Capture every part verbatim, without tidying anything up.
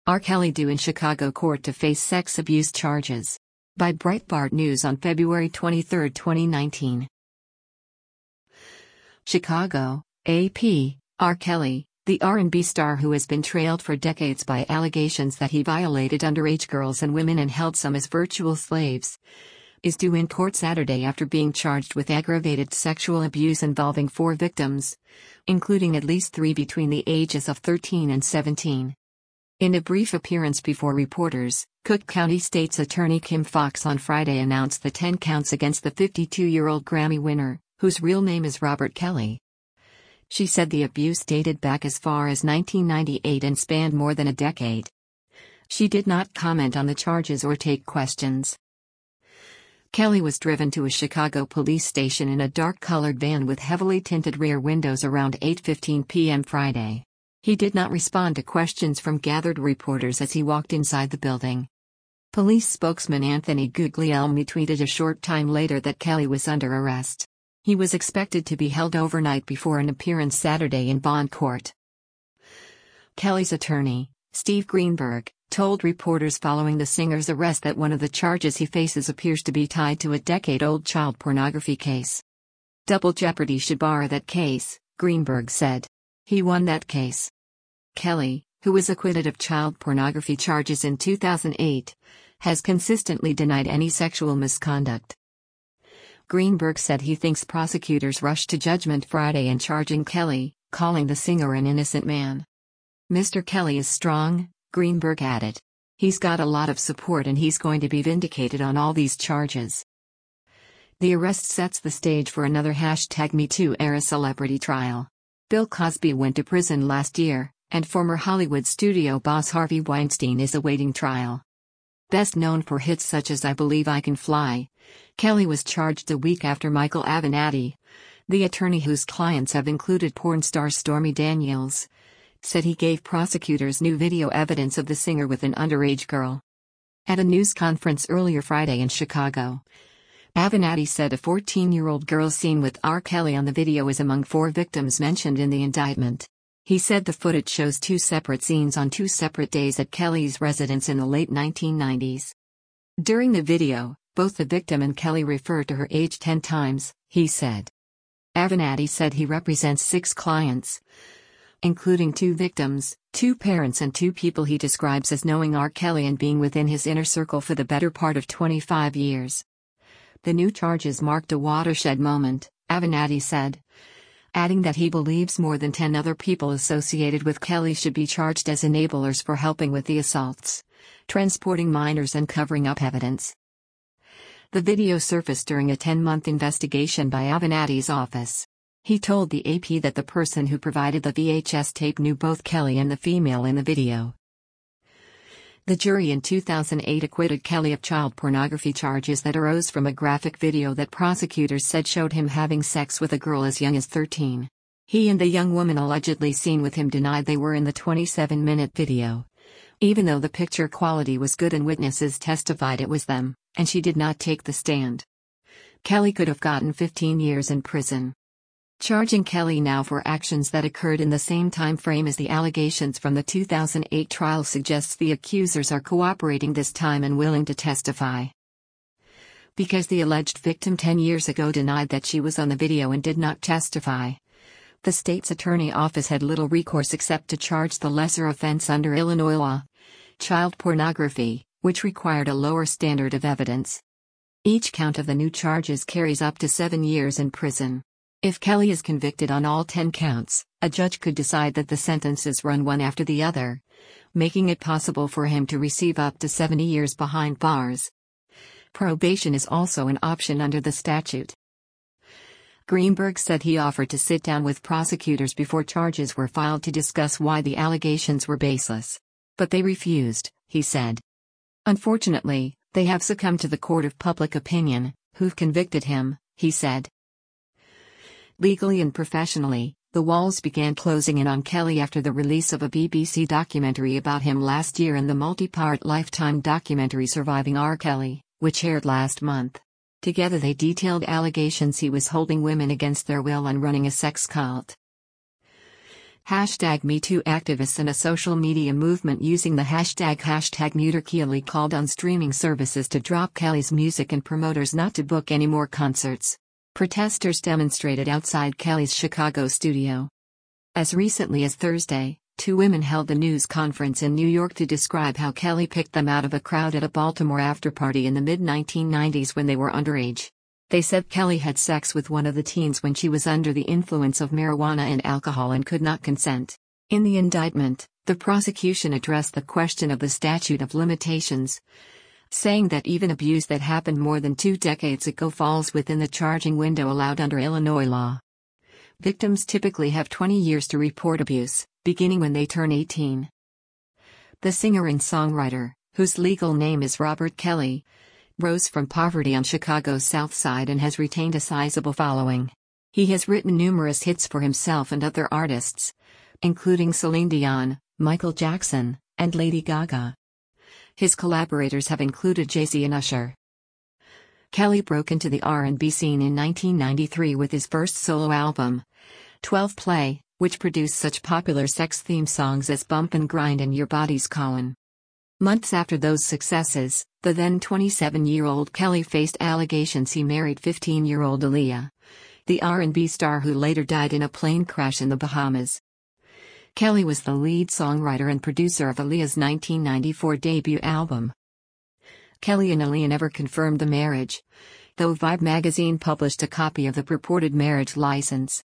R. Kelly due in Chicago court to face sex abuse charges. By Breitbart News on February twenty-third, twenty nineteen. Chicago, A P. R. Kelly, the R and B star who has been trailed for decades by allegations that he violated underage girls and women and held some as virtual slaves, is due in court Saturday after being charged with aggravated sexual abuse involving four victims, including at least three between the ages of thirteen and seventeen. In a brief appearance before reporters, Cook County State's Attorney Kim Foxx on Friday announced the ten counts against the fifty-two-year-old Grammy winner, whose real name is Robert Kelly. She said the abuse dated back as far as nineteen ninety-eight and spanned more than a decade. She did not comment on the charges or take questions. Kelly was driven to a Chicago police station in a dark-colored van with heavily tinted rear windows around eight fifteen p m Friday. He did not respond to questions from gathered reporters as he walked inside the building. Police spokesman Anthony Guglielmi tweeted a short time later that Kelly was under arrest. He was expected to be held overnight before an appearance Saturday in bond court. Kelly's attorney, Steve Greenberg, told reporters following the singer's arrest that one of the charges he faces appears to be tied to a decade-old child pornography case. Double jeopardy should bar that case, Greenberg said. He won that case. Kelly, who was acquitted of child pornography charges in two thousand eight, has consistently denied any sexual misconduct. Greenberg said he thinks prosecutors rushed to judgment Friday in charging Kelly, calling the singer an innocent man. Mister Kelly is strong, Greenberg added. He's got a lot of support and he's going to be vindicated on all these charges. The arrest sets the stage for another hashtag MeToo era celebrity trial. Bill Cosby went to prison last year, and former Hollywood studio boss Harvey Weinstein is awaiting trial. Best known for hits such as I Believe I Can Fly, Kelly was charged a week after Michael Avenatti, the attorney whose clients have included porn star Stormy Daniels, said he gave prosecutors new video evidence of the singer with an underage girl. At a news conference earlier Friday in Chicago, Avenatti said a fourteen-year-old girl seen with R. Kelly on the video is among four victims mentioned in the indictment. He said the footage shows two separate scenes on two separate days at Kelly's residence in the late nineteen nineties. During the video, both the victim and Kelly refer to her age ten times, he said. Avenatti said he represents six clients, including two victims, two parents and two people he describes as knowing R. Kelly and being within his inner circle for the better part of twenty-five years. The new charges marked a watershed moment, Avenatti said, adding that he believes more than ten other people associated with Kelly should be charged as enablers for helping with the assaults, transporting minors and covering up evidence. The video surfaced during a ten-month investigation by Avenatti's office. He told the A P that the person who provided the V H S tape knew both Kelly and the female in the video. The jury in two thousand eight acquitted Kelly of child pornography charges that arose from a graphic video that prosecutors said showed him having sex with a girl as young as thirteen. He and the young woman allegedly seen with him denied they were in the twenty-seven minute video, even though the picture quality was good and witnesses testified it was them, and she did not take the stand. Kelly could have gotten fifteen years in prison. Charging Kelly now for actions that occurred in the same time frame as the allegations from the two thousand eight trial suggests the accusers are cooperating this time and willing to testify. Because the alleged victim ten years ago denied that she was on the video and did not testify, the state's attorney office had little recourse except to charge the lesser offense under Illinois law, child pornography, which required a lower standard of evidence. Each count of the new charges carries up to seven years in prison. If Kelly is convicted on all ten counts, a judge could decide that the sentences run one after the other, making it possible for him to receive up to seventy years behind bars. Probation is also an option under the statute. Greenberg said he offered to sit down with prosecutors before charges were filed to discuss why the allegations were baseless. But they refused, he said. Unfortunately, they have succumbed to the court of public opinion, who've convicted him, he said. Legally and professionally, the walls began closing in on Kelly after the release of a B B C documentary about him last year and the multi-part Lifetime documentary Surviving R. Kelly, which aired last month. Together they detailed allegations he was holding women against their will and running a sex cult. Hashtag MeToo activists and a social media movement using the hashtag hashtag MuterKelly called on streaming services to drop Kelly's music and promoters not to book any more concerts. Protesters demonstrated outside Kelly's Chicago studio. As recently as Thursday, two women held a news conference in New York to describe how Kelly picked them out of a crowd at a Baltimore afterparty in the mid nineteen nineties when they were underage. They said Kelly had sex with one of the teens when she was under the influence of marijuana and alcohol and could not consent. In the indictment, the prosecution addressed the question of the statute of limitations, saying that even abuse that happened more than two decades ago falls within the charging window allowed under Illinois law. Victims typically have twenty years to report abuse, beginning when they turn eighteen. The singer and songwriter, whose legal name is Robert Kelly, rose from poverty on Chicago's South Side and has retained a sizable following. He has written numerous hits for himself and other artists, including Celine Dion, Michael Jackson, and Lady Gaga. His collaborators have included Jay-Z and Usher. Kelly broke into the R and B scene in nineteen ninety-three with his first solo album, twelve Play, which produced such popular sex-themed songs as Bump and Grind and Your Body's Callin'. Months after those successes, the then twenty-seven-year-old Kelly faced allegations he married fifteen-year-old Aaliyah, the R and B star who later died in a plane crash in the Bahamas. Kelly was the lead songwriter and producer of Aaliyah's nineteen ninety-four debut album. Kelly and Aaliyah never confirmed the marriage, though Vibe magazine published a copy of the purported marriage license.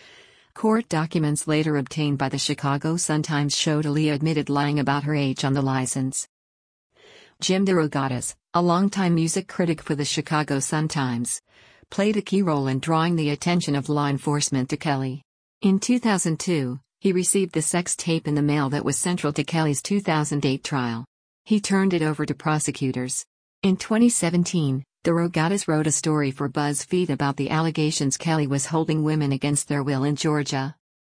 Court documents later obtained by the Chicago Sun-Times showed Aaliyah admitted lying about her age on the license. Jim DeRogatis, a longtime music critic for the Chicago Sun-Times, played a key role in drawing the attention of law enforcement to Kelly. In two thousand two, he received the sex tape in the mail that was central to Kelly's two thousand eight trial. He turned it over to prosecutors. In twenty seventeen, DeRogatis wrote a story for BuzzFeed about the allegations Kelly was holding women against their will in Georgia.